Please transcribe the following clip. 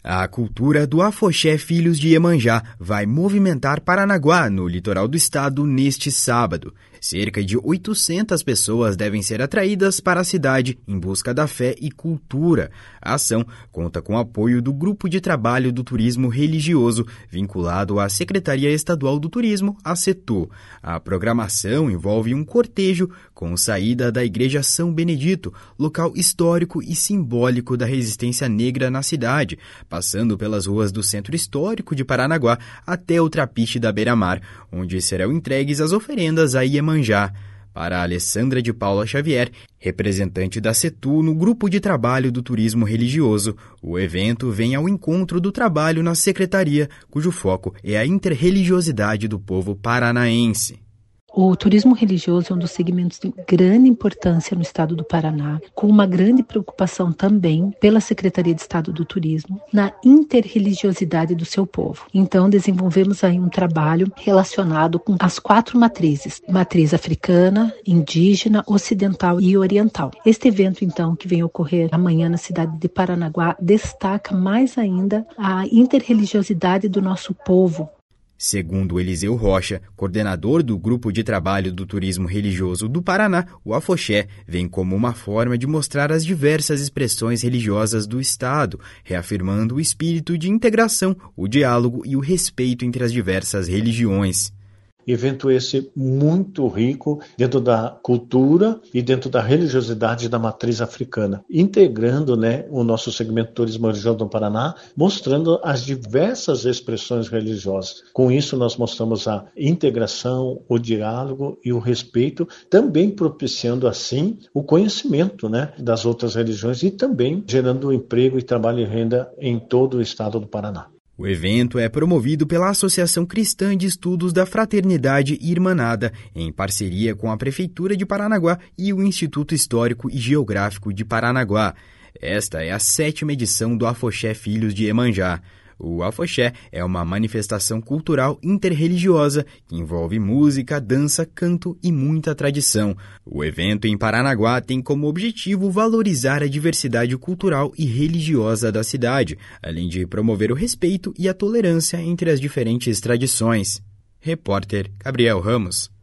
A cultura do Afoxé Filhos de Iemanjá vai movimentar Paranaguá, no litoral do estado, neste sábado. Cerca de 800 pessoas devem ser atraídas para a cidade em busca da fé e cultura. A ação conta com o apoio do Grupo de Trabalho do Turismo Religioso, vinculado à Secretaria Estadual do Turismo, a Setu. A programação envolve um cortejo com saída da Igreja São Benedito, local histórico e simbólico da resistência negra na cidade, passando pelas ruas do Centro Histórico de Paranaguá até o Trapiche da Beira-Mar, onde serão entregues as oferendas a Iemanjá. Para a Alessandra de Paula Xavier, representante da Setu no Grupo de Trabalho do Turismo Religioso, o evento vem ao encontro do trabalho na secretaria, cujo foco é a interreligiosidade do povo paranaense. O turismo religioso é um dos segmentos de grande importância no estado do Paraná, com uma grande preocupação também pela Secretaria de Estado do Turismo na interreligiosidade do seu povo. Então, desenvolvemos aí um trabalho relacionado com as 4 matrizes: matriz africana, indígena, ocidental e oriental. Este evento, então, que vem ocorrer amanhã na cidade de Paranaguá, destaca mais ainda a interreligiosidade do nosso povo. Segundo Eliseu Rocha, coordenador do Grupo de Trabalho do Turismo Religioso do Paraná, o Afoxé vem como uma forma de mostrar as diversas expressões religiosas do Estado, reafirmando o espírito de integração, o diálogo e o respeito entre as diversas religiões. Evento esse muito rico dentro da cultura e dentro da religiosidade da matriz africana, integrando o nosso segmento turismo religioso do Paraná, mostrando as diversas expressões religiosas. Com isso nós mostramos a integração, o diálogo e o respeito, também propiciando assim o conhecimento das outras religiões e também gerando emprego e trabalho e renda em todo o estado do Paraná. O evento é promovido pela Associação Cristã de Estudos da Fraternidade Irmanada, em parceria com a Prefeitura de Paranaguá e o Instituto Histórico e Geográfico de Paranaguá. Esta é a 7ª edição do Afoxé Filhos de Iemanjá. O Afoxé é uma manifestação cultural interreligiosa que envolve música, dança, canto e muita tradição. O evento em Paranaguá tem como objetivo valorizar a diversidade cultural e religiosa da cidade, além de promover o respeito e a tolerância entre as diferentes tradições. Repórter Gabriel Ramos.